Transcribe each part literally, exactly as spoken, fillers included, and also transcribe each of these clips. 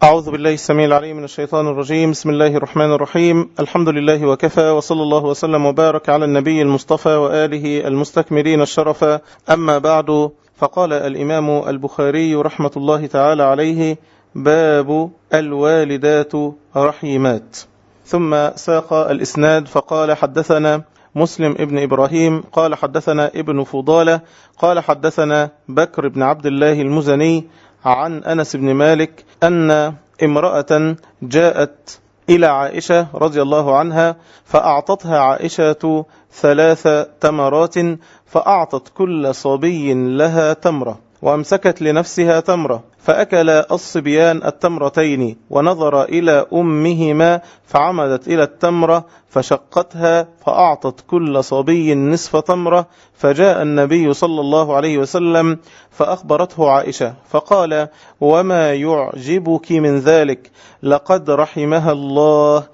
أعوذ بالله السميع العليم من الشيطان الرجيم. بسم الله الرحمن الرحيم. الحمد لله وكفى، وصلى الله وسلم وبارك على النبي المصطفى وآله المستكملين الشرف. أما بعد، فقال الإمام البخاري رحمة الله تعالى عليه: باب الوالدات رحيمات. ثم ساق الإسناد فقال: حدثنا مسلم ابن إبراهيم قال حدثنا ابن فضالة قال حدثنا بكر بن عبد الله المزني عن أنس بن مالك أن امرأة جاءت إلى عائشة رضي الله عنها فأعطتها عائشة ثلاث تمرات، فأعطت كل صبي لها تمرة وأمسكت لنفسها تمرة، فأكل الصبيان التمرتين ونظر إلى أمهما فعمدت إلى التمرة فشقتها فأعطت كل صبي نصف تمرة، فجاء النبي صلى الله عليه وسلم فأخبرته عائشة فقال: وما يعجبك من ذلك؟ لقد رحمها الله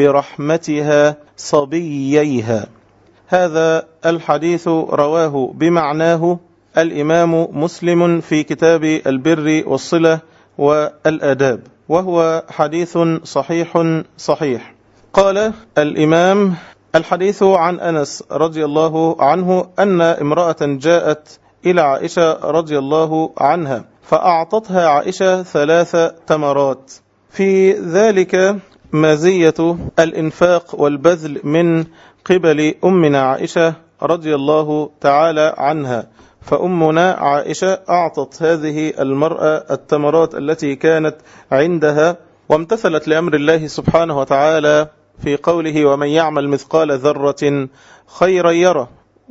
برحمتها صبييها. هذا الحديث رواه بمعناه الإمام مسلم في كتاب البر والصلة والآداب، وهو حديث صحيح صحيح. قال الإمام: الحديث عن أنس رضي الله عنه أن امرأة جاءت إلى عائشة رضي الله عنها فأعطتها عائشة ثلاث تمرات. في ذلك مزية الإنفاق والبذل من قبل أمنا عائشة رضي الله تعالى عنها، فأمنا عائشة أعطت هذه المرأة التمرات التي كانت عندها، وامتثلت لأمر الله سبحانه وتعالى في قوله: ومن يعمل مثقال ذرة خيرا يره.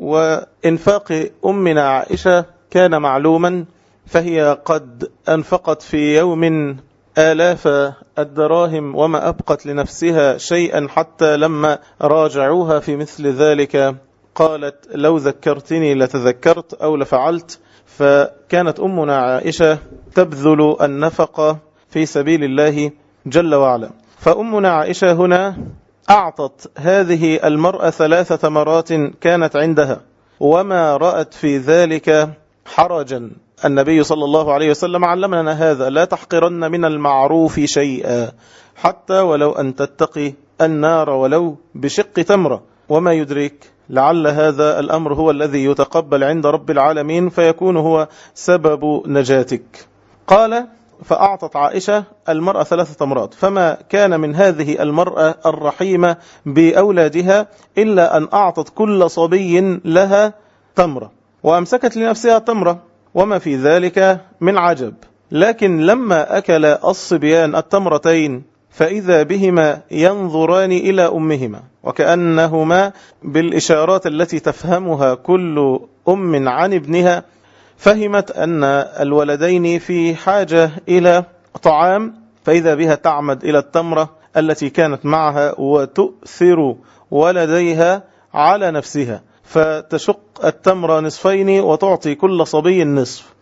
وإنفاق أمنا عائشة كان معلوما، فهي قد أنفقت في يوم آلاف الدراهم وما أبقت لنفسها شيئا، حتى لما راجعوها في مثل ذلك قالت: لو ذكرتني لتذكرت أو لفعلت. فكانت أمنا عائشة تبذل النفقة في سبيل الله جل وعلا. فأمنا عائشة هنا أعطت هذه المرأة ثلاث تمرات كانت عندها، وما رأت في ذلك حرجا. النبي صلى الله عليه وسلم علمنا هذا: لا تحقرن من المعروف شيئا حتى ولو أن تتقي النار ولو بشق تمرة. وما يدرك، لعل هذا الأمر هو الذي يتقبل عند رب العالمين فيكون هو سبب نجاتك. قال: فأعطت عائشة المرأة ثلاث تمرات، فما كان من هذه المرأة الرحيمة بأولادها إلا أن أعطت كل صبي لها تمرة وأمسكت لنفسها تمرة، وما في ذلك من عجب. لكن لما أكل الصبيان التمرتين فإذا بهما ينظران إلى أمهما، وكأنهما بالإشارات التي تفهمها كل أم عن ابنها فهمت أن الولدين في حاجة إلى طعام، فإذا بها تعمد إلى التمرة التي كانت معها وتؤثر ولديها على نفسها، فتشق التمرة نصفين وتعطي كل صبي النصف.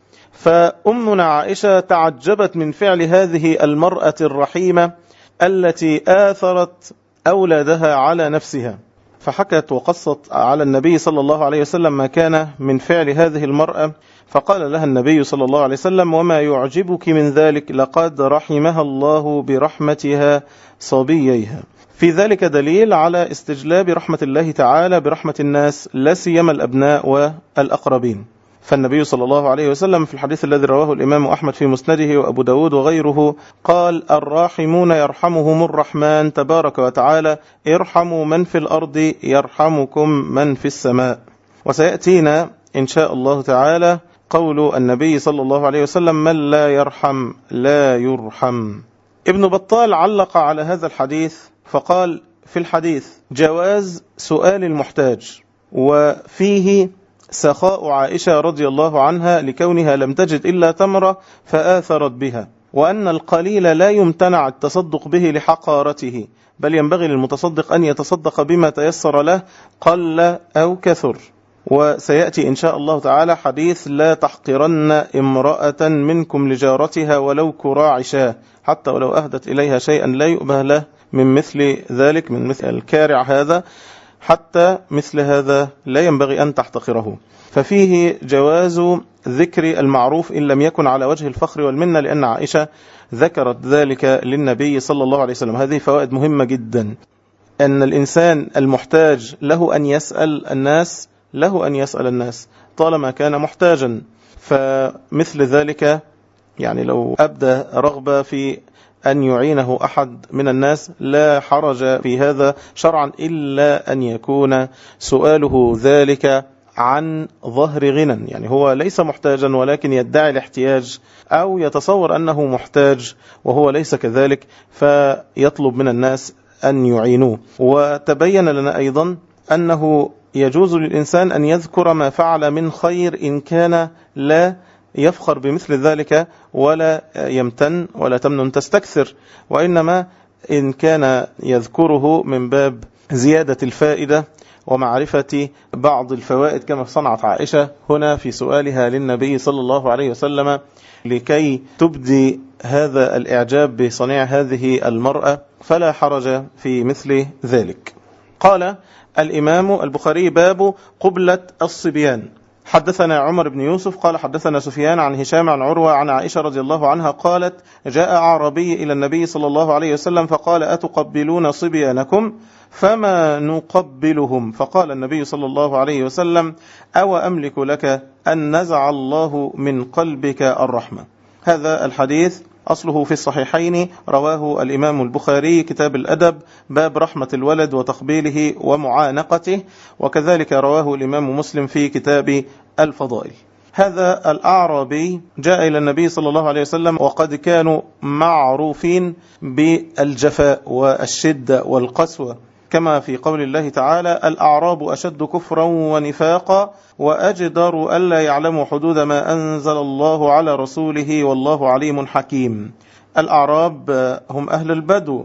فأمنا عائشة تعجبت من فعل هذه المرأة الرحيمة التي آثرت أولادها على نفسها، فحكت وقصت على النبي صلى الله عليه وسلم ما كان من فعل هذه المرأة، فقال لها النبي صلى الله عليه وسلم: وما يعجبك من ذلك؟ لقد رحمها الله برحمتها صبييها. في ذلك دليل على استجلاب رحمة الله تعالى برحمة الناس، لا سيما الأبناء والأقربين. فالنبي صلى الله عليه وسلم في الحديث الذي رواه الإمام أحمد في مسنده وأبو داود وغيره قال: الراحمون يرحمهم الرحمن تبارك وتعالى، ارحموا من في الأرض يرحمكم من في السماء. وسيأتينا إن شاء الله تعالى قول النبي صلى الله عليه وسلم: من لا يرحم لا يرحم. ابن بطال علق على هذا الحديث فقال في الحديث جواز سؤال المحتاج، وفيه سخاء عائشة رضي الله عنها لكونها لم تجد إلا تمرة فآثرت بها، وأن القليل لا يمتنع التصدق به لحقارته، بل ينبغي للمتصدق أن يتصدق بما تيسر له قل أو كثر. وسيأتي إن شاء الله تعالى حديث: لا تحقرن امرأة منكم لجارتها ولو كراع شاه، حتى ولو أهدت إليها شيئا لا يؤبه له من مثل ذلك، من مثل الكارع هذا، حتى مثل هذا لا ينبغي أن تحتقره. ففيه جواز ذكر المعروف إن لم يكن على وجه الفخر والمنة، لأن عائشة ذكرت ذلك للنبي صلى الله عليه وسلم. هذه فوائد مهمة جدا، أن الإنسان المحتاج له أن يسأل الناس، له أن يسأل الناس طالما كان محتاجا. فمثل ذلك يعني لو أبدى رغبة في أن يعينه أحد من الناس لا حرج في هذا شرعا، إلا أن يكون سؤاله ذلك عن ظهر غنى، يعني هو ليس محتاجا ولكن يدعي الاحتياج أو يتصور أنه محتاج وهو ليس كذلك، فيطلب من الناس أن يعينوه. وتبين لنا أيضا أنه يجوز للإنسان أن يذكر ما فعل من خير إن كان لا يفخر بمثل ذلك ولا يمتن ولا تمنن تستكثر، وإنما إن كان يذكره من باب زيادة الفائدة ومعرفة بعض الفوائد، كما صنعت عائشة هنا في سؤالها للنبي صلى الله عليه وسلم لكي تبدي هذا الإعجاب بصنيع هذه المرأة، فلا حرج في مثل ذلك. قال الإمام البخاري: باب قبلة الصبيان. حدثنا عمر بن يوسف قال حدثنا سفيان عن هشام عن عروة عن عائشة رضي الله عنها قالت: جاء أعرابي إلى النبي صلى الله عليه وسلم فقال: أتقبلون صبيانكم؟ فما نقبلهم. فقال النبي صلى الله عليه وسلم: أو أملك لك أن نزع الله من قلبك الرحمة. هذا الحديث أصله في الصحيحين، رواه الإمام البخاري كتاب الأدب باب رحمة الولد وتقبيله ومعانقته، وكذلك رواه الإمام مسلم في كتاب الفضائل. هذا الأعرابي جاء إلى النبي صلى الله عليه وسلم وقد كانوا معروفين بالجفاء والشدة والقسوة، كما في قول الله تعالى: الأعراب أشد كفرا ونفاقا وأجدر ألا يعلموا حدود ما أنزل الله على رسوله والله عليم حكيم. الأعراب هم أهل البدو،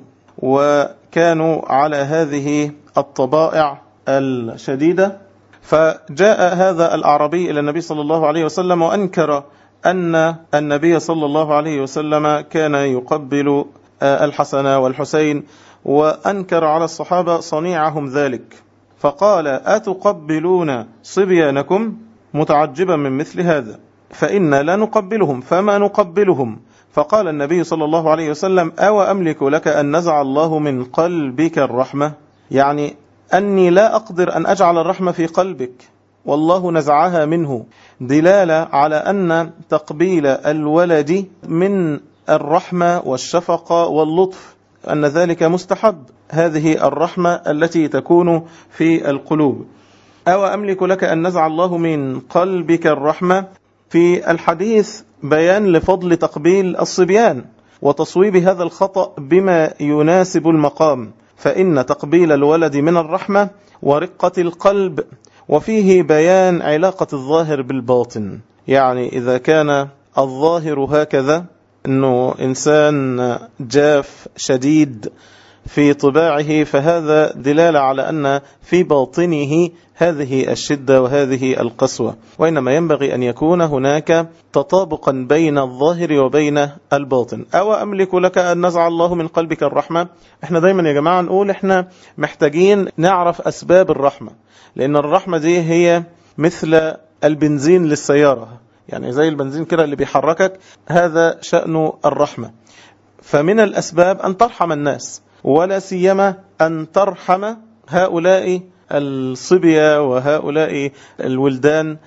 وكانوا على هذه الطبائع الشديدة. فجاء هذا الأعرابي إلى النبي صلى الله عليه وسلم وأنكر أن النبي صلى الله عليه وسلم كان يقبل الحسن والحسين، وأنكر على الصحابة صنيعهم ذلك، فقال: أتقبلون صبيانكم؟ متعجبا من مثل هذا، فإن لا نقبلهم، فما نقبلهم. فقال النبي صلى الله عليه وسلم: أو أملك لك أن نزع الله من قلبك الرحمة؟ يعني أني لا أقدر أن أجعل الرحمة في قلبك، والله نزعها منه، دلالة على أن تقبيل الولد من الرحمة والشفقة واللطف، أن ذلك مستحب، هذه الرحمة التي تكون في القلوب. أو أملك لك أن نزع الله من قلبك الرحمة. في الحديث بيان لفضل تقبيل الصبيان وتصويب هذا الخطأ بما يناسب المقام، فإن تقبيل الولد من الرحمة ورقة القلب، وفيه بيان علاقة الظاهر بالباطن. يعني إذا كان الظاهر هكذا، أنه إنسان جاف شديد في طباعه، فهذا دلالة على أن في باطنه هذه الشدة وهذه القسوة، وإنما ينبغي أن يكون هناك تطابقا بين الظاهر وبين الباطن. أو أملك لك أن نزع الله من قلبك الرحمة. احنا دايما يا جماعة نقول احنا محتاجين نعرف أسباب الرحمة، لأن الرحمة دي هي مثل البنزين للسيارة، يعني زي البنزين كده اللي بيحركك، هذا شأن الرحمة. فمن الأسباب أن ترحم الناس، ولا سيما أن ترحم هؤلاء الصبية وهؤلاء الولدان،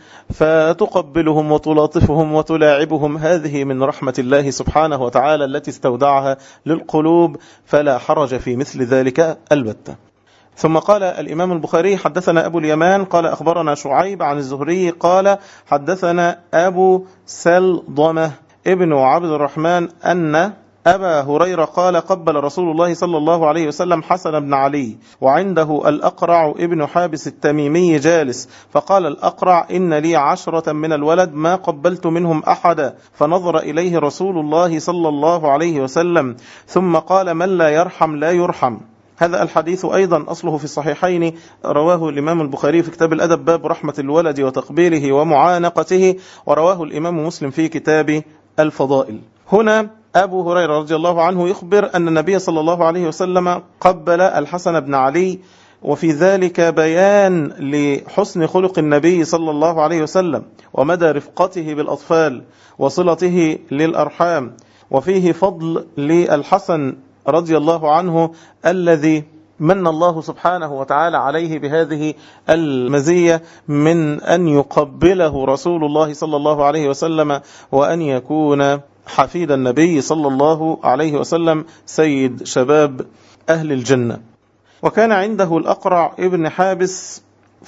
فتقبلهم وتلاطفهم وتلاعبهم. هذه من رحمة الله سبحانه وتعالى التي استودعها للقلوب، فلا حرج في مثل ذلك البتة. ثم قال الإمام البخاري: حدثنا أبو اليمان قال أخبرنا شعيب عن الزهري قال حدثنا أبو سلضمة ابن عبد الرحمن أن أبا هريرة قال: قبل رسول الله صلى الله عليه وسلم حسن بن علي وعنده الأقرع ابن حابس التميمي جالس، فقال الأقرع: إن لي عشرة من الولد ما قبلت منهم أحدا. فنظر إليه رسول الله صلى الله عليه وسلم ثم قال: من لا يرحم لا يرحم. هذا الحديث أيضا أصله في الصحيحين، رواه الإمام البخاري في كتاب الأدب باب رحمة الولد وتقبيله ومعانقته، ورواه الإمام مسلم في كتاب الفضائل. هنا أبو هريرة رضي الله عنه يخبر أن النبي صلى الله عليه وسلم قبل الحسن بن علي، وفي ذلك بيان لحسن خلق النبي صلى الله عليه وسلم ومدى رفقته بالأطفال وصلته للأرحام، وفيه فضل للحسن رضي الله عنه الذي من الله سبحانه وتعالى عليه بهذه المزية من أن يقبله رسول الله صلى الله عليه وسلم وأن يكون حفيد النبي صلى الله عليه وسلم سيد شباب أهل الجنة. وكان عنده الأقرع ابن حابس،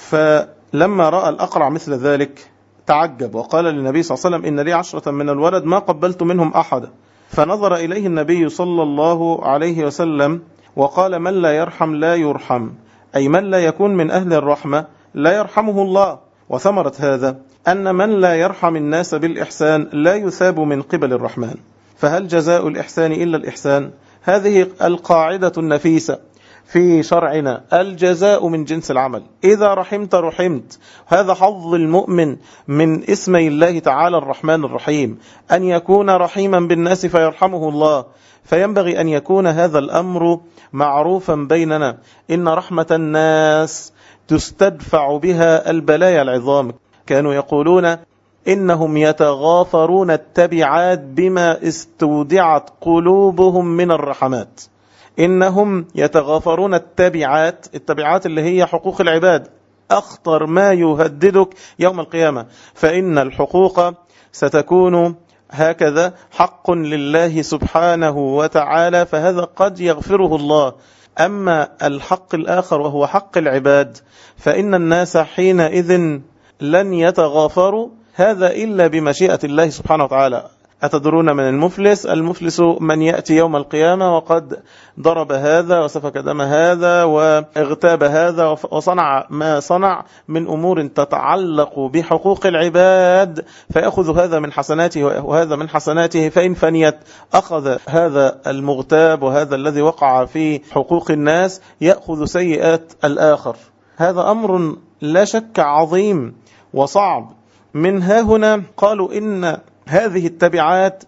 فلما رأى الأقرع مثل ذلك تعجب وقال للنبي صلى الله عليه وسلم: إن لي عشرة من الولد ما قبلت منهم أحدا. فنظر إليه النبي صلى الله عليه وسلم وقال: من لا يرحم لا يرحم، أي من لا يكون من أهل الرحمة لا يرحمه الله. وثمرة هذا أن من لا يرحم الناس بالإحسان لا يثاب من قبل الرحمن. فهل جزاء الإحسان إلا الإحسان؟ هذه القاعدة النفيسة في شرعنا، الجزاء من جنس العمل. إذا رحمت رحمت. هذا حظ المؤمن من اسمي الله تعالى الرحمن الرحيم، أن يكون رحيما بالناس فيرحمه الله. فينبغي أن يكون هذا الأمر معروفا بيننا. إن رحمة الناس تستدفع بها البلايا العظام. كانوا يقولون إنهم يتغافرون التبعات بما استودعت قلوبهم من الرحمات. إنهم يتغافرون التبعات، التبعات اللي هي حقوق العباد، أخطر ما يهددك يوم القيامة. فإن الحقوق ستكون هكذا حق لله سبحانه وتعالى، فهذا قد يغفره الله. أما الحق الآخر وهو حق العباد فإن الناس حينئذ لن يتغافروا هذا إلا بمشيئة الله سبحانه وتعالى. أتدرون من المفلس؟ المفلس من يأتي يوم القيامة وقد ضرب هذا وسفك دم هذا واغتاب هذا وصنع ما صنع من أمور تتعلق بحقوق العباد، فيأخذ هذا من حسناته وهذا من حسناته، فإن فنيت أخذ هذا المغتاب وهذا الذي وقع في حقوق الناس يأخذ سيئات الآخر. هذا أمر لا شك عظيم وصعب. من ها هنا قالوا إن هذه التبعات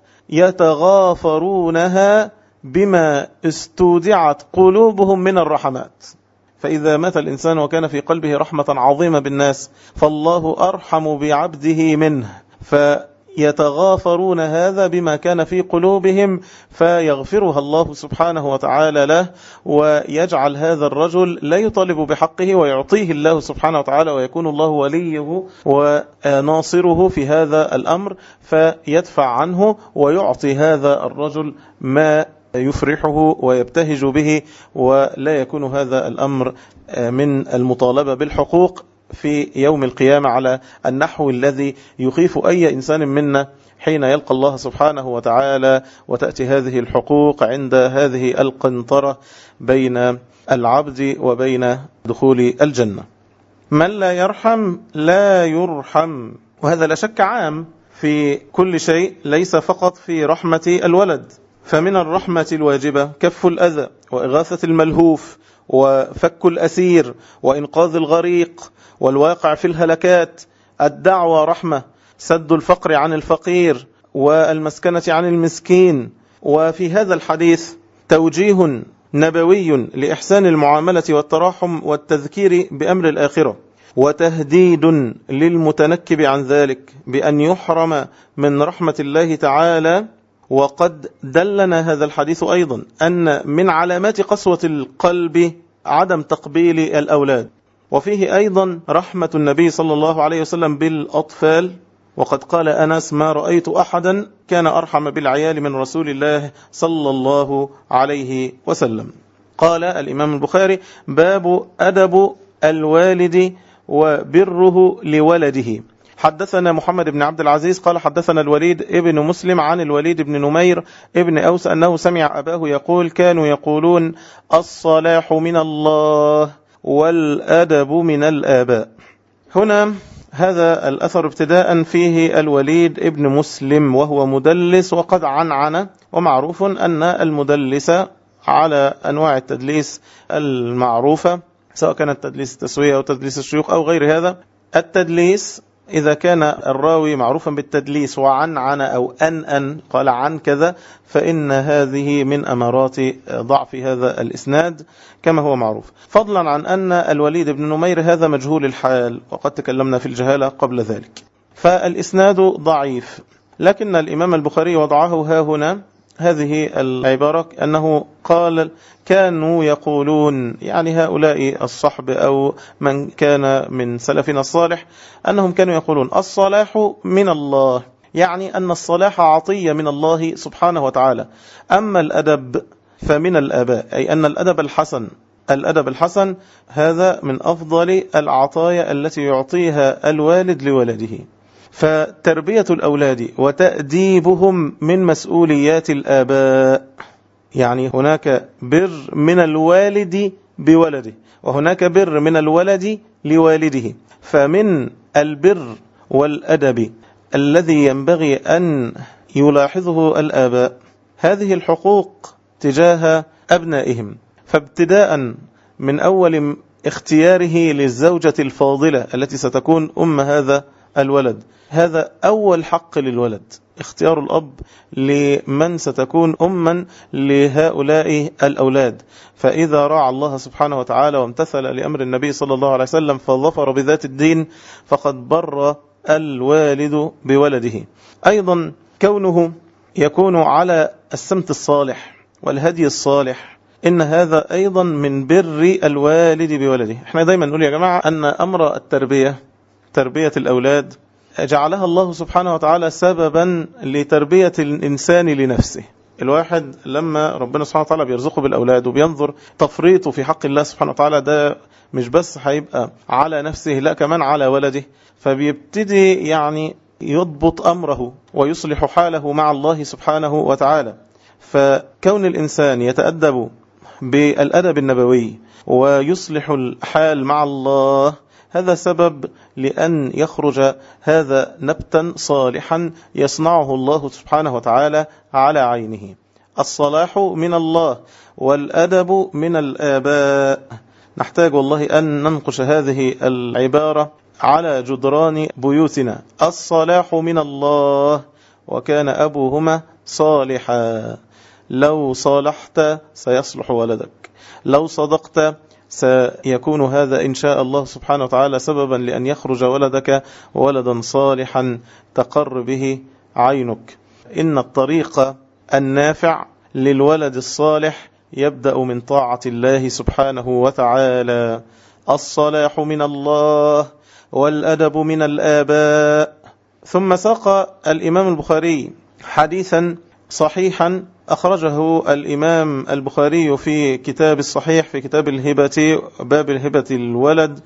يتغافرونها بما استودعت قلوبهم من الرحمات. فإذا مات الإنسان وكان في قلبه رحمة عظيمة بالناس فالله أرحم بعبده منه، فيتغافرون هذا بما كان في قلوبهم فيغفرها الله سبحانه وتعالى له، ويجعل هذا الرجل لا يطالب بحقه ويعطيه الله سبحانه وتعالى، ويكون الله وليه وناصره في هذا الأمر، فيدفع عنه ويعطي هذا الرجل ما يفرحه ويبتهج به، ولا يكون هذا الأمر من المطالبة بالحقوق في يوم القيامة على النحو الذي يخيف أي إنسان منا حين يلقى الله سبحانه وتعالى وتأتي هذه الحقوق عند هذه القنطرة بين العبد وبين دخول الجنة. من لا يرحم لا يرحم، وهذا لا شك عام في كل شيء، ليس فقط في رحمة الولد. فمن الرحمة الواجبة كف الأذى وإغاثة الملهوف وفك الأسير وإنقاذ الغريق والواقع في الهلكات. الدعوة رحمة، سد الفقر عن الفقير والمسكنة عن المسكين. وفي هذا الحديث توجيه نبوي لإحسان المعاملة والتراحم والتذكير بأمر الآخرة، وتهديد للمتنكب عن ذلك بأن يحرم من رحمة الله تعالى. وقد دلنا هذا الحديث أيضا أن من علامات قسوة القلب عدم تقبيل الأولاد. وفيه أيضا رحمة النبي صلى الله عليه وسلم بالأطفال، وقد قال أنس: ما رأيت أحدا كان أرحم بالعيال من رسول الله صلى الله عليه وسلم. قال الإمام البخاري: باب أدب الوالد وبره لولده. حدثنا محمد بن عبد العزيز قال حدثنا الوليد ابن مسلم عن الوليد بن نمير ابن أوس أنه سمع أباه يقول: كانوا يقولون الصلاح من الله والأدب من الآباء. هنا هذا الأثر ابتداء فيه الوليد ابن مسلم وهو مدلس وقد عنعن، ومعروف أن المدلس على أنواع التدليس المعروفة، سواء كان التدليس التسوية أو تدليس الشيوخ أو غير هذا. التدليس إذا كان الراوي معروفا بالتدليس وعنعن أو أنأن قال عن كذا، فإن هذه من أمارات ضعف هذا الإسناد كما هو معروف، فضلا عن أن الوليد بن نمير هذا مجهول الحال، وقد تكلمنا في الجهالة قبل ذلك، فالإسناد ضعيف. لكن الإمام البخاري وضعه ها هنا هذه العبارة أنه قال كانوا يقولون، يعني هؤلاء الصحب أو من كان من سلفنا الصالح، أنهم كانوا يقولون الصلاح من الله، يعني أن الصلاح عطية من الله سبحانه وتعالى، أما الأدب فمن الآباء، أي أن الأدب الحسن الأدب الحسن هذا من أفضل العطايا التي يعطيها الوالد لولده. فتربية الأولاد وتأديبهم من مسؤوليات الآباء، يعني هناك بر من الوالد بولده، وهناك بر من الولد لوالده. فمن البر والأدب الذي ينبغي أن يلاحظه الآباء هذه الحقوق تجاه أبنائهم، فابتداء من أول اختياره للزوجة الفاضلة التي ستكون أم هذا الولد، هذا أول حق للولد، اختيار الأب لمن ستكون أما لهؤلاء الأولاد. فإذا راعى الله سبحانه وتعالى وامتثل لأمر النبي صلى الله عليه وسلم فظفر بذات الدين فقد بر الوالد بولده. أيضا كونه يكون على السمت الصالح والهدي الصالح، إن هذا أيضا من بر الوالد بولده. احنا دايما نقول يا جماعة أن أمر التربية، تربية الأولاد، جعلها الله سبحانه وتعالى سببا لتربية الإنسان لنفسه. الواحد لما ربنا سبحانه وتعالى بيرزقه بالأولاد وبينظر تفريطه في حق الله سبحانه وتعالى، ده مش بس هيبقى على نفسه، لا كمان على ولده، فبيبتدي يعني يضبط أمره ويصلح حاله مع الله سبحانه وتعالى. فكون الإنسان يتأدب بالأدب النبوي ويصلح الحال مع الله، هذا سبب لأن يخرج هذا نبتا صالحا يصنعه الله سبحانه وتعالى على عينه. الصلاح من الله والأدب من الآباء. نحتاج والله أن ننقش هذه العبارة على جدران بيوتنا. الصلاح من الله وكان أبوهما صالحا. لو صالحت سيصلح ولدك، لو صدقت سيكون هذا إن شاء الله سبحانه وتعالى سببا لأن يخرج ولدك ولدا صالحا تقر به عينك. إن الطريق النافع للولد الصالح يبدأ من طاعة الله سبحانه وتعالى. الصلاح من الله والأدب من الآباء. ثم ساق الإمام البخاري حديثا صحيحا أخرجه الإمام البخاري في كتاب الصحيح في كتاب الهبة باب الهبة الولد،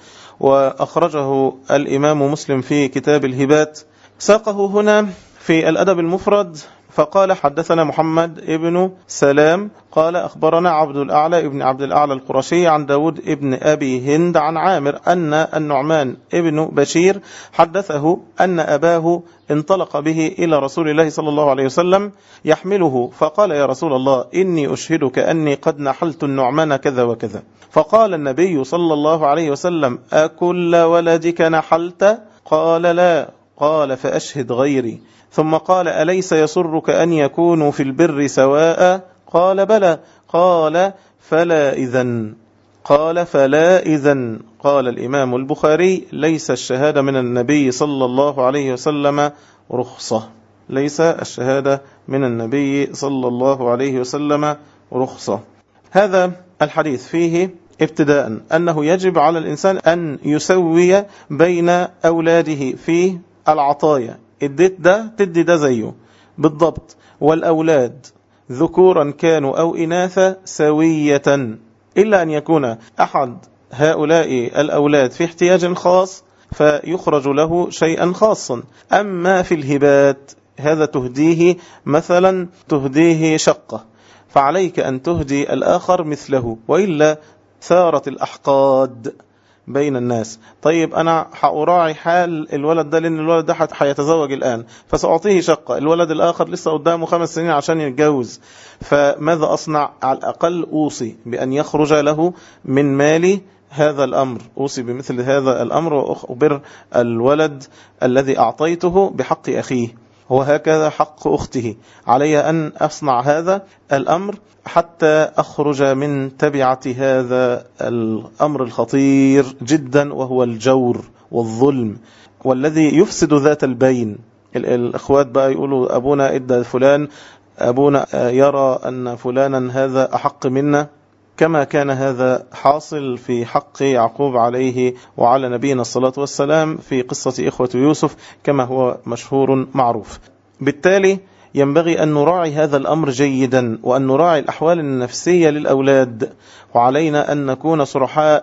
وأخرجه الإمام مسلم في كتاب الهبات. ساقه هنا في الأدب المفرد فقال حدثنا محمد ابن سلام قال أخبرنا عبد الأعلى ابن عبد الأعلى القرشي عن داود ابن أبي هند عن عامر أن النعمان ابن بشير حدثه أن أباه انطلق به إلى رسول الله صلى الله عليه وسلم يحمله، فقال يا رسول الله إني أشهدك أني قد نحلت النعمان كذا وكذا. فقال النبي صلى الله عليه وسلم أكل ولدك نحلت؟ قال لا. قال فأشهد غيري. ثم قال أليس يسرك أن يكونوا في البر سواء؟ قال بلى. قال فلا إذن. قال فلا إذن. قال الإمام البخاري ليس الشهادة من النبي صلى الله عليه وسلم رخصة. ليس الشهادة من النبي صلى الله عليه وسلم رخصة. هذا الحديث فيه ابتداء أنه يجب على الإنسان أن يسوي بين أولاده في العطايا. اديت ده تدي ده زيه بالضبط. والأولاد ذكورا كانوا أو إناثا سوية، إلا أن يكون أحد هؤلاء الأولاد في احتياج خاص فيخرج له شيئا خاصا. أما في الهبات هذا تهديه مثلا تهديه شقة، فعليك أن تهدي الآخر مثله، وإلا ثارت الأحقاد بين الناس. طيب أنا حأراعي حال الولد ده لأن الولد ده حيتزوج الآن، فسأعطيه شقة. الولد الآخر لسه قدامه خمس سنين عشان يتجوز، فماذا أصنع؟ على الأقل أوصي بأن يخرج له من مالي هذا الأمر، أوصي بمثل هذا الأمر وأخبر الولد الذي أعطيته بحق أخيه، وهكذا حق أخته. علي أن أصنع هذا الأمر حتى أخرج من تبعة هذا الأمر الخطير جدا، وهو الجور والظلم والذي يفسد ذات البين. الأخوات بقى يقولوا أبونا إدى فلان أبونا يرى أن فلانا هذا أحق منا، كما كان هذا حاصل في حق يعقوب عليه وعلى نبينا الصلاة والسلام في قصة إخوة يوسف كما هو مشهور معروف. بالتالي ينبغي أن نراعي هذا الأمر جيدا، وأن نراعي الأحوال النفسية للأولاد، وعلينا أن نكون صرحاء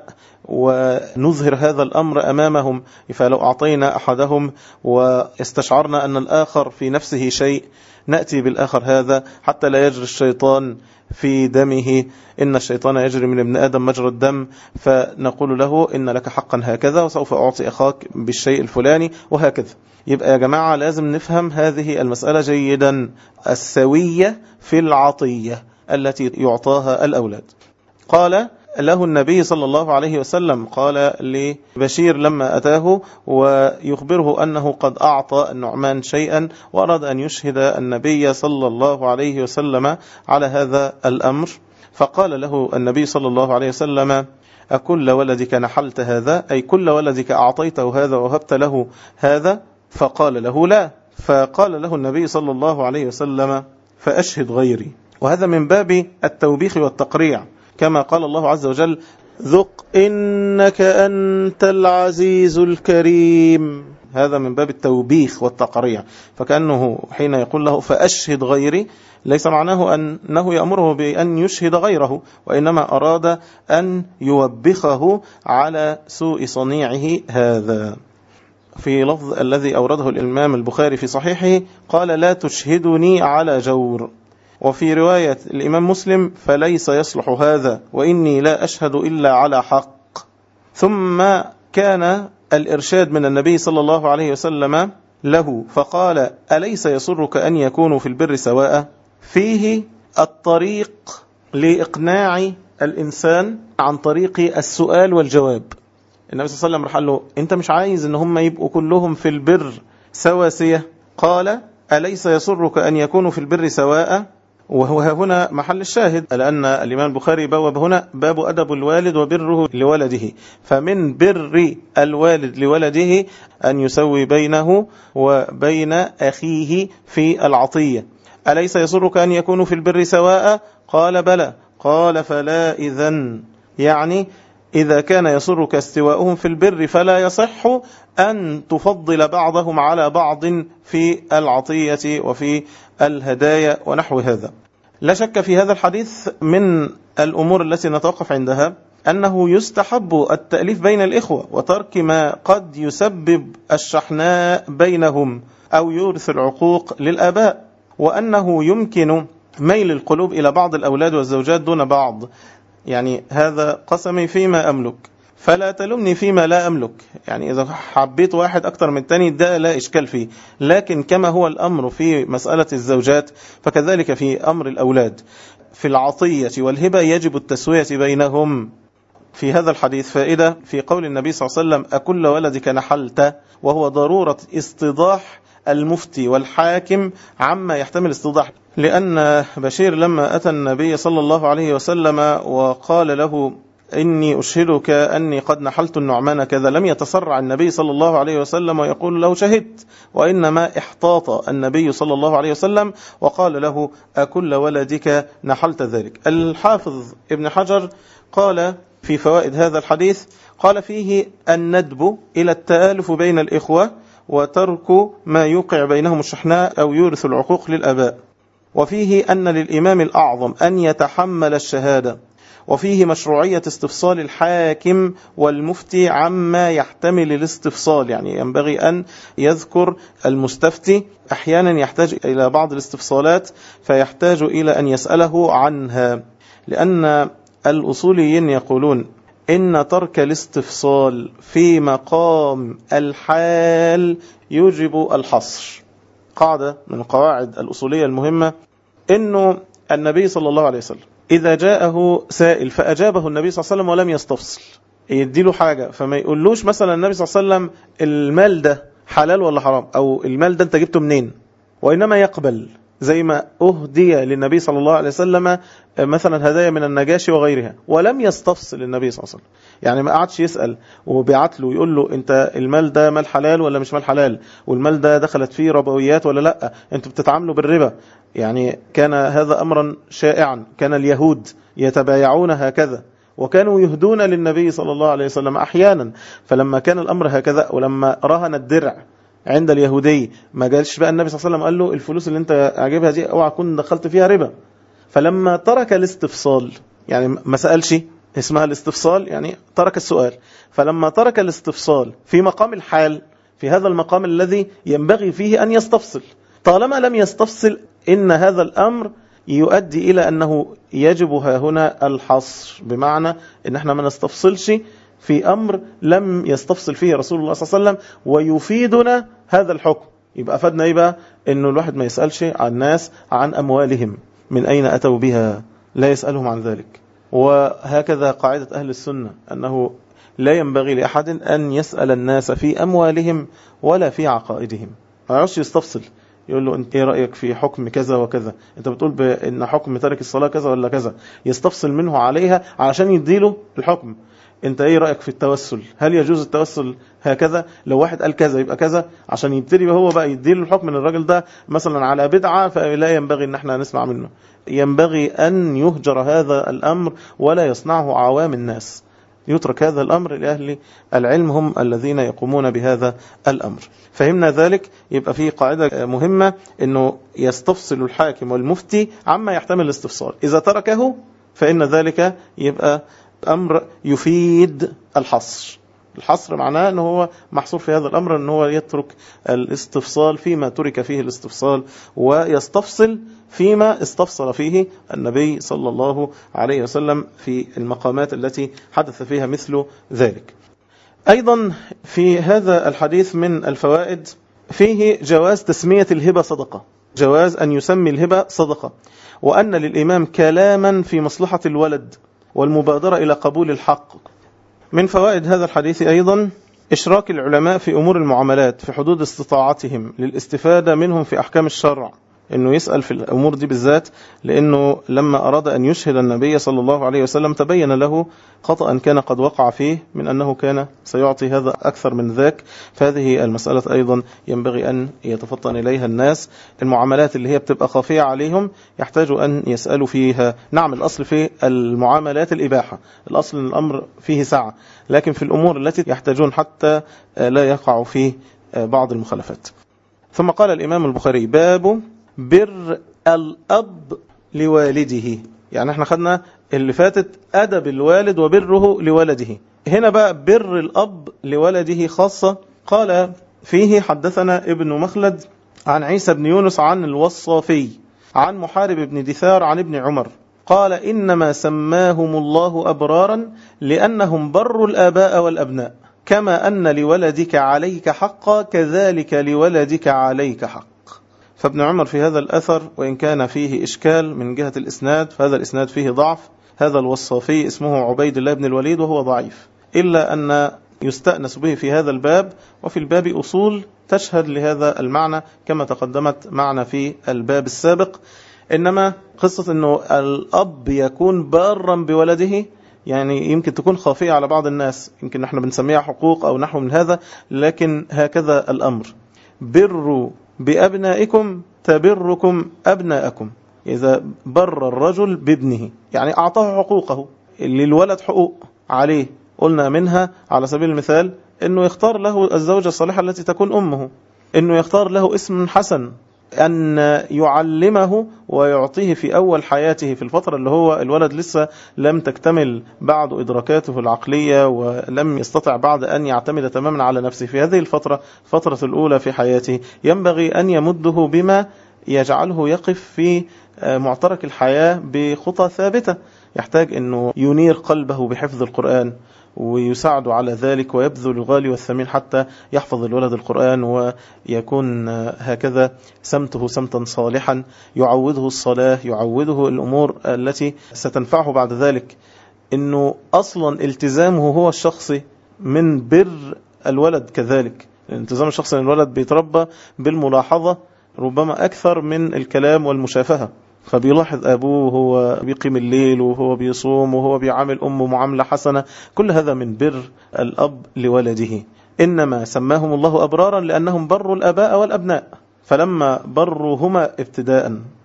ونظهر هذا الأمر أمامهم. فلو أعطينا أحدهم واستشعرنا أن الآخر في نفسه شيء، نأتي بالآخر هذا حتى لا يجري الشيطان في دمه، إن الشيطان يجري من ابن آدم مجرى الدم، فنقول له إن لك حقا هكذا، وسوف أعطي أخاك بالشيء الفلاني، وهكذا. يبقى يا جماعة لازم نفهم هذه المسألة جيدا، السوية في العطية التي يعطاها الأولاد. قال له النبي صلى الله عليه وسلم، قال لبشير لما أتاه ويخبره أنه قد أعطى النعمان شيئا، وأراد أن يشهد النبي صلى الله عليه وسلم على هذا الأمر، فقال له النبي صلى الله عليه وسلم: أكل ولدك نحلت هذا؟ أي كل ولدك أعطيته هذا وهبت له هذا؟ فقال له لا. فقال له النبي صلى الله عليه وسلم: فأشهد غيري. وهذا من باب التوبيخ والتقريع، كما قال الله عز وجل: ذق إنك أنت العزيز الكريم. هذا من باب التوبيخ والتقريع، فكأنه حين يقول له فأشهد غيري ليس معناه أنه يأمره بأن يشهد غيره، وإنما أراد أن يوبخه على سوء صنيعه هذا. في لفظ الذي أورده الإمام البخاري في صحيحه قال: لا تشهدني على جور. وفي رواية الإمام مسلم: فليس يصلح هذا، وإني لا أشهد إلا على حق. ثم كان الإرشاد من النبي صلى الله عليه وسلم له، فقال: أليس يسرك أن يكونوا في البر سواء؟ فيه الطريق لإقناع الإنسان عن طريق السؤال والجواب. النبي صلى الله عليه وسلم رح له: أنت مش عايز أن هم يبقوا كلهم في البر سواسية؟ قال: أليس يسرك أن يكونوا في البر سواء؟ وهو هنا محل الشاهد، لأن الإمام البخاري بواب هنا باب أدب الوالد وبره لولده، فمن بر الوالد لولده أن يسوي بينه وبين أخيه في العطية. أليس يسرك أن يكونوا في البر سواء؟ قال: بلى. قال: فلا إذن، يعني إذا كان يسرك استواؤهم في البر فلا يصح أن تفضل بعضهم على بعض في العطية وفي الهدايا ونحو هذا. لا شك في هذا الحديث من الأمور التي نتوقف عندها أنه يستحب التأليف بين الإخوة، وترك ما قد يسبب الشحناء بينهم أو يورث العقوق للآباء، وأنه يمكن ميل القلوب إلى بعض الأولاد والزوجات دون بعض. يعني هذا قسمي فيما أملك، فلا تلمني فيما لا أملك. يعني إذا حبيت واحد أكتر من التاني ده لا إشكال فيه، لكن كما هو الأمر في مسألة الزوجات فكذلك في أمر الأولاد. في العطية والهبة يجب التسوية بينهم. في هذا الحديث فائدة في قول النبي صلى الله عليه وسلم: أكل ولدك نحلت، وهو ضرورة استيضاح المفتي والحاكم عما يحتمل استيضاح. لأن بشير لما أتى النبي صلى الله عليه وسلم وقال له: إني أشهدك أني قد نحلت النعمان كذا، لم يتسرع النبي صلى الله عليه وسلم ويقول له شهدت، وإنما احتاط النبي صلى الله عليه وسلم وقال له: أكل ولدك نحلت ذلك. الحافظ ابن حجر قال في فوائد هذا الحديث، قال فيه الندب إلى التآلف بين الإخوة، وترك ما يوقع بينهم الشحناء أو يورث العقوق للآباء. وفيه أن للإمام الأعظم أن يتحمل الشهادة. وفيه مشروعية استفصال الحاكم والمفتي عما يحتمل الاستفصال، يعني ينبغي أن يذكر المستفتي أحيانا يحتاج إلى بعض الاستفصالات فيحتاج إلى أن يسأله عنها، لأن الأصوليين يقولون إن ترك الاستفصال في مقام الحال يوجب الحصر. قاعدة من القواعد الأصولية المهمة إنه النبي صلى الله عليه وسلم إذا جاءه سائل فأجابه النبي صلى الله عليه وسلم ولم يستفصل، يديله حاجة فما يقولوش مثلا النبي صلى الله عليه وسلم المال ده حلال ولا حرام، أو المال ده أنت جبته منين، وإنما يقبل زي ما أهدي للنبي صلى الله عليه وسلم مثلا هدايا من النجاشي وغيرها، ولم يستفصل النبي صلى الله عليه وسلم. يعني ما قعدش يسأل وبيعت له يقول له أنت المال ده مال حلال ولا مش مال حلال، والمال ده دخلت فيه ربويات ولا لا، أنتوا بتتعاملوا بالربا، يعني كان هذا أمرا شائعا، كان اليهود يتبايعون هكذا، وكانوا يهدون للنبي صلى الله عليه وسلم أحيانا. فلما كان الأمر هكذا، ولما رهن الدرع عند اليهودي، ما جالش بقى النبي صلى الله عليه وسلم قال له الفلوس اللي انت عاجبها دي اوعى تكون دخلت فيها ربا. فلما ترك الاستفصال، يعني ما سألش، اسمها الاستفصال يعني ترك السؤال، فلما ترك الاستفصال في مقام الحال، في هذا المقام الذي ينبغي فيه أن يستفصل، طالما لم يستفصل إن هذا الأمر يؤدي إلى أنه يجب هنا الحصر، بمعنى إن احنا ما نستفصلش في أمر لم يستفصل فيه رسول الله صلى الله عليه وسلم ويفيدنا هذا الحكم. يبقى أفادنا إيه بقى؟ إنه الواحد ما يسألش عن الناس عن أموالهم من أين أتوا بها، لا يسألهم عن ذلك. وهكذا قاعدة أهل السنة، أنه لا ينبغي لأحد أن يسأل الناس في أموالهم ولا في عقائدهم. ما يعرفش يستفصل، يقول له انت ايه رأيك في حكم كذا وكذا، انت بتقول بأن حكم ترك الصلاة كذا ولا كذا، يستفصل منه عليها علشان يديله الحكم. انت ايه رأيك في التوسل، هل يجوز التوسل هكذا، لو واحد قال كذا يبقى كذا، عشان يبتدي هو بقى يديله الحكم ان الراجل ده مثلا على بدعة، فلا ينبغي ان احنا نسمع منه. ينبغي ان يهجر هذا الامر ولا يصنعه عوام الناس، يترك هذا الأمر لأهل العلم، هم الذين يقومون بهذا الأمر. فهمنا ذلك. يبقى فيه قاعدة مهمة، أنه يستفصل الحاكم والمفتي عما يحتمل الاستفصال، إذا تركه فإن ذلك يبقى أمر يفيد الحصر. الحصر معناه أنه هو محصور في هذا الأمر، أنه هو يترك الاستفصال فيما ترك فيه الاستفصال، ويستفصل فيما استفصل فيه النبي صلى الله عليه وسلم في المقامات التي حدث فيها مثل ذلك. أيضا في هذا الحديث من الفوائد فيه جواز تسمية الهبة صدقة، جواز أن يسمي الهبة صدقة، وأن للإمام كلاما في مصلحة الولد والمبادرة إلى قبول الحق. من فوائد هذا الحديث أيضا إشراك العلماء في أمور المعاملات في حدود استطاعتهم للاستفادة منهم في أحكام الشرع، أنه يسأل في الأمور دي بالذات، لأنه لما أراد أن يشهد النبي صلى الله عليه وسلم تبين له خطأ كان قد وقع فيه من أنه كان سيعطي هذا أكثر من ذاك. فهذه المسألة أيضا ينبغي أن يتفطن إليها الناس. المعاملات اللي هي بتبقى خافية عليهم يحتاجوا أن يسألوا فيها. نعم، الأصل في المعاملات الإباحة، الأصل أن الأمر فيه سعة، لكن في الأمور التي يحتاجون حتى لا يقع فيه بعض المخالفات. ثم قال الإمام البخاري: باب بر الأب لوالده. يعني احنا خدنا اللي فاتت أدب الوالد وبره لولده، هنا بقى بر الأب لولده خاصة. قال فيه: حدثنا ابن مخلد عن عيسى بن يونس عن الوصافي عن محارب بن دثار عن ابن عمر قال: إنما سماهم الله أبرارا لأنهم بروا الآباء والأبناء، كما أن لولدك عليك حقا كذلك لولدك عليك حق. فابن عمر في هذا الأثر وإن كان فيه إشكال من جهة الإسناد، فهذا الإسناد فيه ضعف. هذا الوصافي اسمه عبيد الله بن الوليد وهو ضعيف، إلا أن يستأنس به في هذا الباب، وفي الباب أصول تشهد لهذا المعنى كما تقدمت معنا في الباب السابق. إنما قصة أنه الأب يكون بارا بولده يعني يمكن تكون خافية على بعض الناس، يمكن نحن بنسميها حقوق أو نحو من هذا، لكن هكذا الأمر: بروا بأبنائكم تبركم أبناءكم. إذا بر الرجل بابنه يعني أعطاه حقوقه، للولد حقوق عليه، قلنا منها على سبيل المثال أنه يختار له الزوجة الصالحة التي تكون أمه، أنه يختار له اسم حسن، أن يعلمه ويعطيه في أول حياته في الفترة اللي هو الولد لسه لم تكتمل بعد إدراكاته العقلية ولم يستطع بعد أن يعتمد تماما على نفسه. في هذه الفترة، فترة الأولى في حياته، ينبغي أن يمده بما يجعله يقف في معترك الحياة بخطى ثابتة. يحتاج أنه ينير قلبه بحفظ القرآن ويساعد على ذلك، ويبذل الغالي والثمين حتى يحفظ الولد القرآن ويكون هكذا سمته سمتا صالحا، يعوده الصلاة، يعوده الأمور التي ستنفعه بعد ذلك. إنه أصلا التزامه هو الشخصي من بر الولد كذلك. الالتزام الشخصي للولد بيتربى بالملاحظة ربما أكثر من الكلام والمشافهة، فبيلاحظ أبوه وهو بيقيم الليل وهو بيصوم وهو بيعامل أمه معاملة حسنة. كل هذا من بر الأب لولده. إنما سماهم الله أبرارا لأنهم بروا الآباء والأبناء، فلما بروا هما ابتداء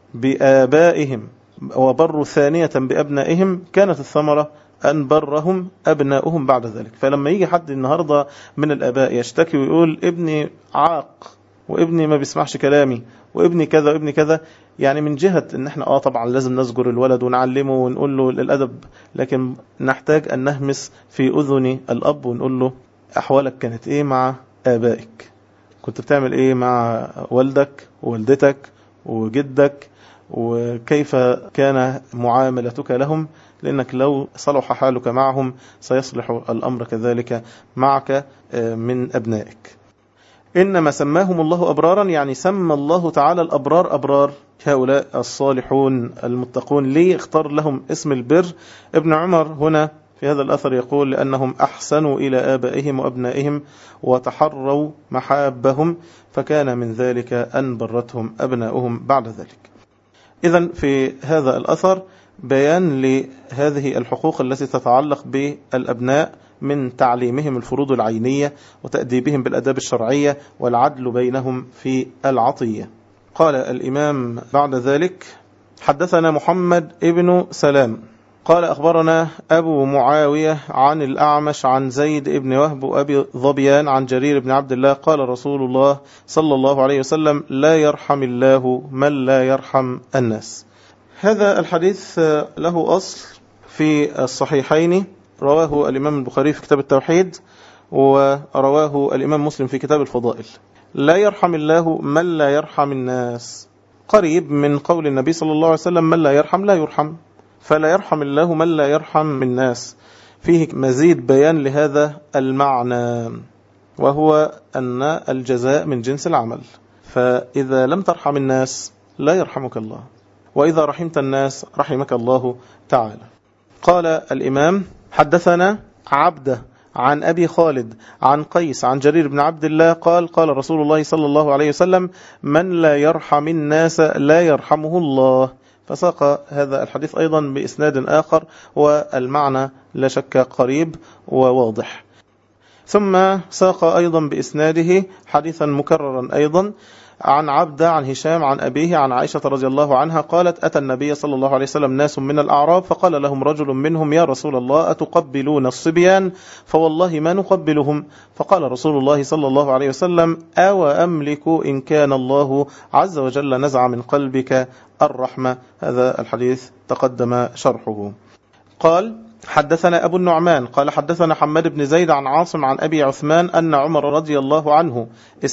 بآبائهم وبروا ثانية بأبنائهم كانت الثمرة أن برهم أبناؤهم بعد ذلك. فلما يجي حد النهاردة من الآباء يشتكي ويقول ابني عاق وابني ما بيسمعش كلامي وابني كذا وابني كذا، يعني من جهة ان احنا اه طبعا لازم نزجر الولد ونعلمه ونقول له الأدب، لكن نحتاج أن نهمس في أذن الأب ونقول له أحوالك كانت ايه مع آبائك، كنت بتعمل ايه مع والدك ووالدتك وجدك، وكيف كان معاملتك لهم، لأنك لو صلح حالك معهم سيصلح الأمر كذلك معك من أبنائك. إنما سماهم الله أبرارا، يعني سمى الله تعالى الأبرار أبرار، هؤلاء الصالحون المتقون. ليه اختار لهم اسم البر؟ ابن عمر هنا في هذا الأثر يقول لأنهم أحسنوا إلى آبائهم وأبنائهم وتحروا محابهم، فكان من ذلك أن برتهم أبنائهم بعد ذلك. إذن في هذا الأثر بيان لهذه الحقوق التي تتعلق بالأبناء من تعليمهم الفروض العينية وتأديبهم بالأداب الشرعية والعدل بينهم في العطية. قال الإمام بعد ذلك: حدثنا محمد ابن سلام قال أخبرنا أبو معاوية عن الأعمش عن زيد ابن وهب أبي ظبيان عن جرير بن عبد الله قال رسول الله صلى الله عليه وسلم: لا يرحم الله من لا يرحم الناس. هذا الحديث له أصل في الصحيحين، رواه الإمام البخاري في كتاب التوحيد ورواه الإمام مسلم في كتاب الفضائل. لا يرحم الله من لا يرحم الناس، قريب من قول النبي صلى الله عليه وسلم: من لا يرحم لا يرحم، فلا يرحم الله من لا يرحم الناس. فيه مزيد بيان لهذا المعنى، وهو أن الجزاء من جنس العمل، فإذا لم ترحم الناس لا يرحمك الله، وإذا رحمت الناس رحمك الله تعالى. قال الإمام: حدثنا عبده عن أبي خالد عن قيس عن جرير بن عبد الله قال: قال رسول الله صلى الله عليه وسلم: من لا يرحم الناس لا يرحمه الله. فساق هذا الحديث أيضا بإسناد آخر، والمعنى لا شك قريب وواضح. ثم ساق أيضا بإسناده حديثا مكررا أيضا عن عبدة عن هشام عن أبيه عن عائشة رضي الله عنها قالت: أتى النبي صلى الله عليه وسلم ناس من الأعراب فقال لهم رجل منهم: يا رسول الله أتقبلون الصبيان؟ فوالله ما نقبلهم. فقال رسول الله صلى الله عليه وسلم: أو أملك إن كان الله عز وجل نزع من قلبك الرحمة. هذا الحديث تقدم شرحه. قال: حدثنا أبو النعمان قال حدثنا حماد بن زيد عن عاصم عن أبي عثمان أن عمر رضي الله عنه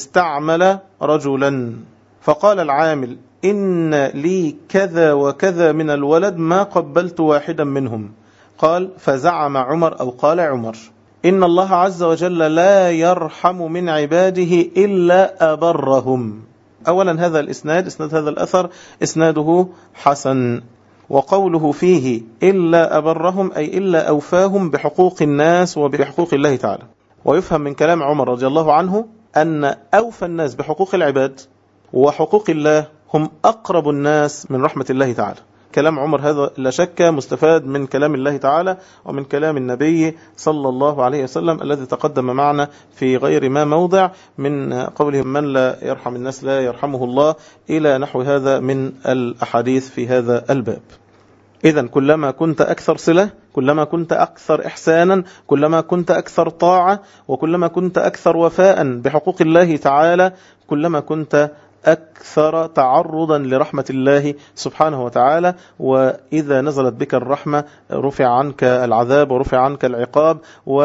استعمل رجلا فقال العامل: إن لي كذا وكذا من الولد ما قبلت واحدا منهم. قال: فزعم عمر أو قال عمر: إن الله عز وجل لا يرحم من عباده إلا أبرهم. أولا هذا الإسناد، إسناد هذا الأثر إسناده حسن، وقوله فيه إلا أبرهم أي إلا أوفاهم بحقوق الناس وبحقوق الله تعالى. ويفهم من كلام عمر رضي الله عنه أن أوفى الناس بحقوق العباد وحقوق الله هم أقرب الناس من رحمة الله تعالى. كلام عمر هذا لا شك مستفاد من كلام الله تعالى ومن كلام النبي صلى الله عليه وسلم الذي تقدم معنا في غير ما موضع من قوله: من لا يرحم الناس لا يرحمه الله، إلى نحو هذا من الأحاديث في هذا الباب. إذن كلما كنت أكثر صلة، كلما كنت أكثر إحسانا، كلما كنت أكثر طاعة، وكلما كنت أكثر وفاء بحقوق الله تعالى، كلما كنت أكثر تعرضا لرحمة الله سبحانه وتعالى. وإذا نزلت بك الرحمة رفع عنك العذاب ورفع عنك العقاب،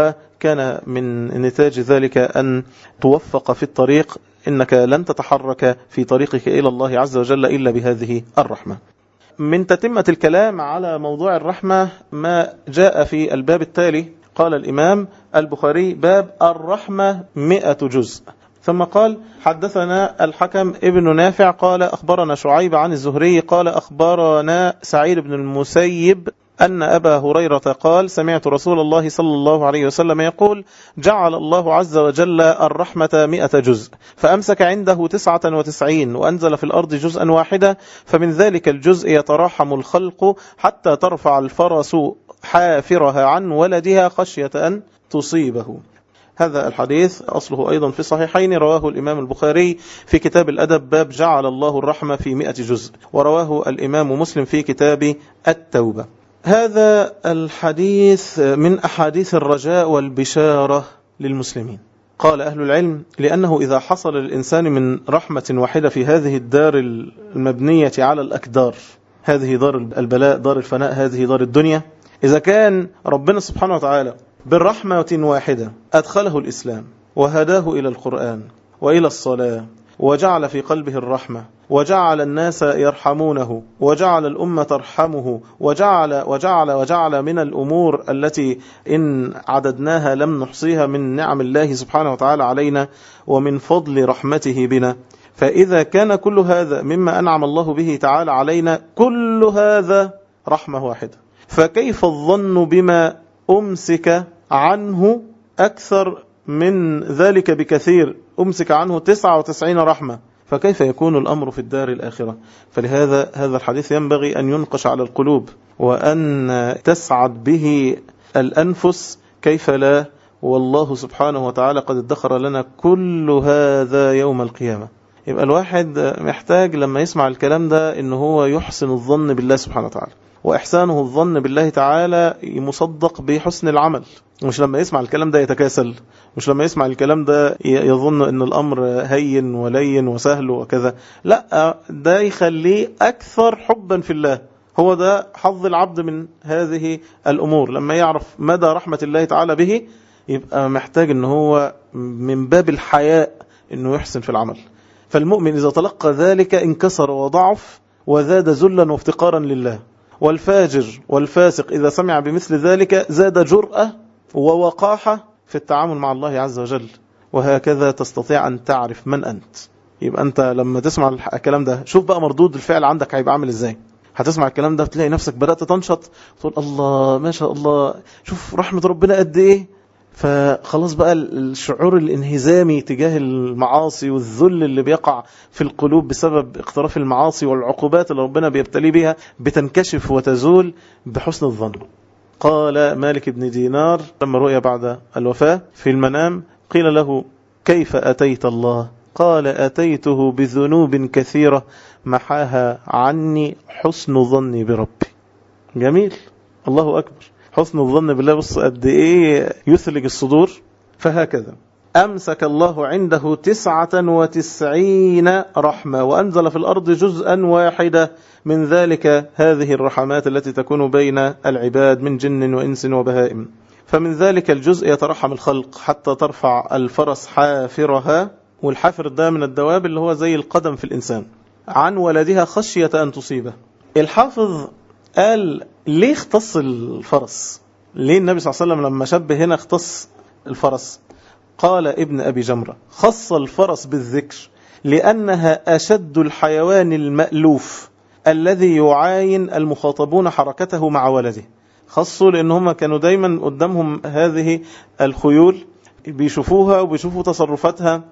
وكان من نتاج ذلك أن توفق في الطريق. إنك لن تتحرك في طريقك إلى الله عز وجل إلا بهذه الرحمة. من تتمة الكلام على موضوع الرحمة ما جاء في الباب التالي. قال الإمام البخاري: باب الرحمة مئة جزء. ثم قال: حدثنا الحكم ابن نافع قال أخبرنا شعيب عن الزهري قال أخبرنا سعيد بن المسيب أن أبا هريرة قال: سمعت رسول الله صلى الله عليه وسلم يقول: جعل الله عز وجل الرحمة مئة جزء، فأمسك عنده تسعة وتسعين وأنزل في الأرض جزءا واحدا، فمن ذلك الجزء يتراحم الخلق حتى ترفع الفرس حافرها عن ولدها خشية أن تصيبه. هذا الحديث أصله أيضا في الصحيحين، رواه الإمام البخاري في كتاب الأدب باب جعل الله الرحمة في مئة جزء، ورواه الإمام مسلم في كتاب التوبة. هذا الحديث من أحاديث الرجاء والبشارة للمسلمين. قال أهل العلم لأنه إذا حصل للإنسان من رحمة واحدة في هذه الدار المبنية على الأكدار، هذه دار البلاء، دار الفناء، هذه دار الدنيا، إذا كان ربنا سبحانه وتعالى بالرحمة واحدة أدخله الإسلام وهداه إلى القرآن وإلى الصلاة، وجعل في قلبه الرحمة، وجعل الناس يرحمونه، وجعل الأمة ترحمه، وجعل وجعل وجعل من الأمور التي إن عددناها لم نحصيها من نعم الله سبحانه وتعالى علينا ومن فضل رحمته بنا. فإذا كان كل هذا مما أنعم الله به تعالى علينا، كل هذا رحمة واحدة، فكيف الظن بما أمسك عنه أكثر من ذلك بكثير؟ أمسك عنه تسعة وتسعين رحمة، فكيف يكون الأمر في الدار الآخرة؟ فلهذا هذا الحديث ينبغي أن ينقش على القلوب وأن تسعد به الأنفس، كيف لا، والله سبحانه وتعالى قد ادخر لنا كل هذا يوم القيامة. يبقى الواحد محتاج لما يسمع الكلام ده إنه هو يحسن الظن بالله سبحانه وتعالى، وإحسانه الظن بالله تعالى مصدق بحسن العمل. مش لما يسمع الكلام ده يتكاسل، مش لما يسمع الكلام ده يظن ان الامر هين ولين وسهل وكذا، لا، ده يخليه اكثر حبا في الله. هو ده حظ العبد من هذه الامور، لما يعرف مدى رحمة الله تعالى به يبقى محتاج ان هو من باب الحياء انه يحسن في العمل. فالمؤمن اذا تلقى ذلك انكسر وضعف وزاد ذلا وافتقارا لله. والفاجر والفاسق إذا سمع بمثل ذلك زاد جرأة ووقاحة في التعامل مع الله عز وجل. وهكذا تستطيع أن تعرف من أنت. يبقى أنت لما تسمع الكلام ده شوف بقى مردود الفعل عندك هيبقى عامل إزاي. هتسمع الكلام ده تلاقي نفسك بدأت تنشط، تقول الله ما شاء الله، شوف رحمة ربنا قد إيه. فخلاص بقى الشعور الانهزامي تجاه المعاصي والذل اللي بيقع في القلوب بسبب اقتراف المعاصي والعقوبات اللي ربنا بيبتلي بها بتنكشف وتزول بحسن الظن. قال مالك بن دينار لما رؤي بعد الوفاة في المنام قيل له كيف أتيت الله؟ قال أتيته بذنوب كثيرة محاها عني حسن ظني بربي. جميل، الله أكبر. حسن الظن بالله، بص قد إيه يثلج الصدور. فهكذا أمسك الله عنده تسعة وتسعين رحمة وأنزل في الأرض جزءا واحدة من ذلك هذه الرحمات التي تكون بين العباد من جن وإنس وبهائم. فمن ذلك الجزء يترحم الخلق حتى ترفع الفرس حافرها، والحافر ده من الدواب اللي هو زي القدم في الإنسان، عن ولدها خشية أن تصيبه. الحافظ قال ليه اختص الفرس؟ ليه النبي صلى الله عليه وسلم لما شبه هنا اختص الفرس؟ قال ابن أبي جمرة خص الفرس بالذكر لأنها أشد الحيوان المألوف الذي يعاين المخاطبون حركته مع ولده. خصوا لأنهم كانوا دايما قدامهم هذه الخيول بيشوفوها وبيشوفوا تصرفاتها،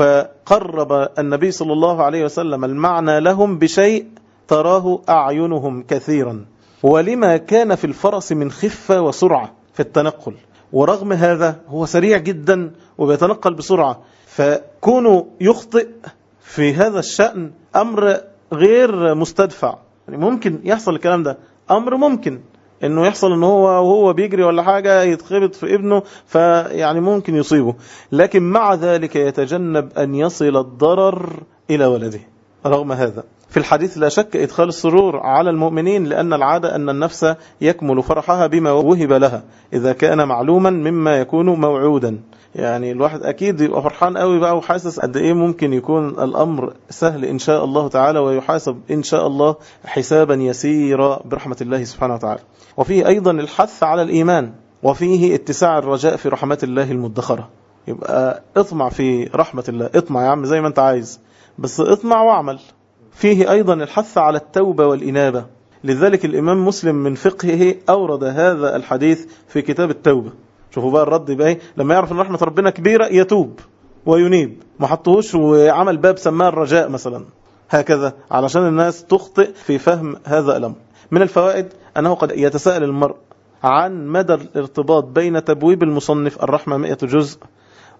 فقرب النبي صلى الله عليه وسلم المعنى لهم بشيء تراه أعينهم كثيرا، ولما كان في الفرس من خفة وسرعة في التنقل، ورغم هذا هو سريع جدا وبيتنقل بسرعة. فكونه يخطئ في هذا الشأن أمر غير مستدفع. يعني ممكن يحصل الكلام ده، أمر ممكن انه يحصل ان هو وهو بيجري ولا حاجة يتخبط في ابنه فيعني ممكن يصيبه، لكن مع ذلك يتجنب ان يصل الضرر الى ولده. رغم هذا في الحديث لا شك إدخال السرور على المؤمنين، لأن العادة أن النفس يكمل فرحها بما وهب لها إذا كان معلوما مما يكون موعودا. يعني الواحد أكيد يبقى فرحان قوي بقى وحاسس قد إيه ممكن يكون الأمر سهل إن شاء الله تعالى، ويحاسب إن شاء الله حسابا يسيرا برحمة الله سبحانه وتعالى. وفيه أيضا الحث على الإيمان، وفيه اتساع الرجاء في رحمة الله المدخرة. يبقى اطمع في رحمة الله، اطمع يا عم زي ما انت عايز، بس اطمع واعمل. فيه أيضا الحث على التوبة والإنابة، لذلك الإمام مسلم من فقهه أورد هذا الحديث في كتاب التوبة. شوفوا بقى الرد بقى، لما يعرف أن رحمة ربنا كبيرة يتوب وينيب، ما حطوهوش وعمل باب سماه الرجاء مثلا، هكذا علشان الناس تخطئ في فهم هذا الأمر. من الفوائد أنه قد يتساءل المرء عن مدى الارتباط بين تبويب المصنف الرحمة مئة جزء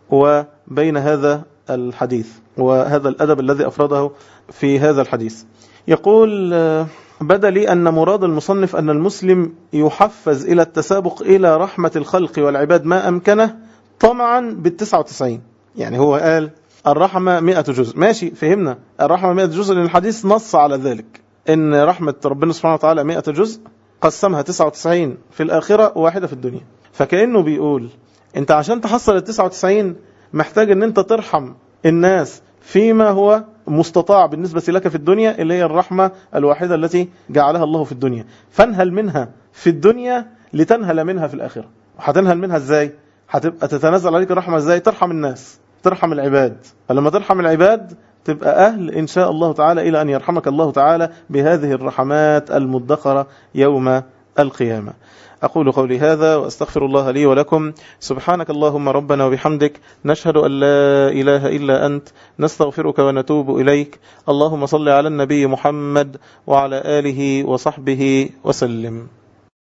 وبين هذا الحديث وهذا الأدب الذي أفرده في هذا الحديث. يقول بدا لي أن مراد المصنف أن المسلم يحفز إلى التسابق إلى رحمة الخلق والعباد ما أمكنه طمعا بالتسعة وتسعين. يعني هو قال الرحمة مئة جزء، ماشي فهمنا الرحمة مئة جزء لأن الحديث نص على ذلك إن رحمة ربنا سبحانه وتعالى مئة جزء، قسمها تسعة وتسعين في الآخرة وواحدة في الدنيا. فكأنه بيقول أنت عشان تحصل التسعة وتسعين محتاج أن أنت ترحم الناس فيما هو مستطاع بالنسبة لك في الدنيا، اللي هي الرحمة الواحدة التي جعلها الله في الدنيا، فانهل منها في الدنيا لتنهل منها في الآخرة. وهتنهل منها ازاي؟ هتبقى تتنزل عليك الرحمة ازاي؟ ترحم الناس، ترحم العباد. فلما ترحم العباد تبقى أهل إن شاء الله تعالى إلى أن يرحمك الله تعالى بهذه الرحمات المدخرة يوم القيامة. أقول قولي هذا وأستغفر الله لي ولكم. سبحانك اللهم ربنا وبحمدك، نشهد أن لا إله إلا أنت، نستغفرك ونتوب إليك. اللهم صل على النبي محمد وعلى آله وصحبه وسلم.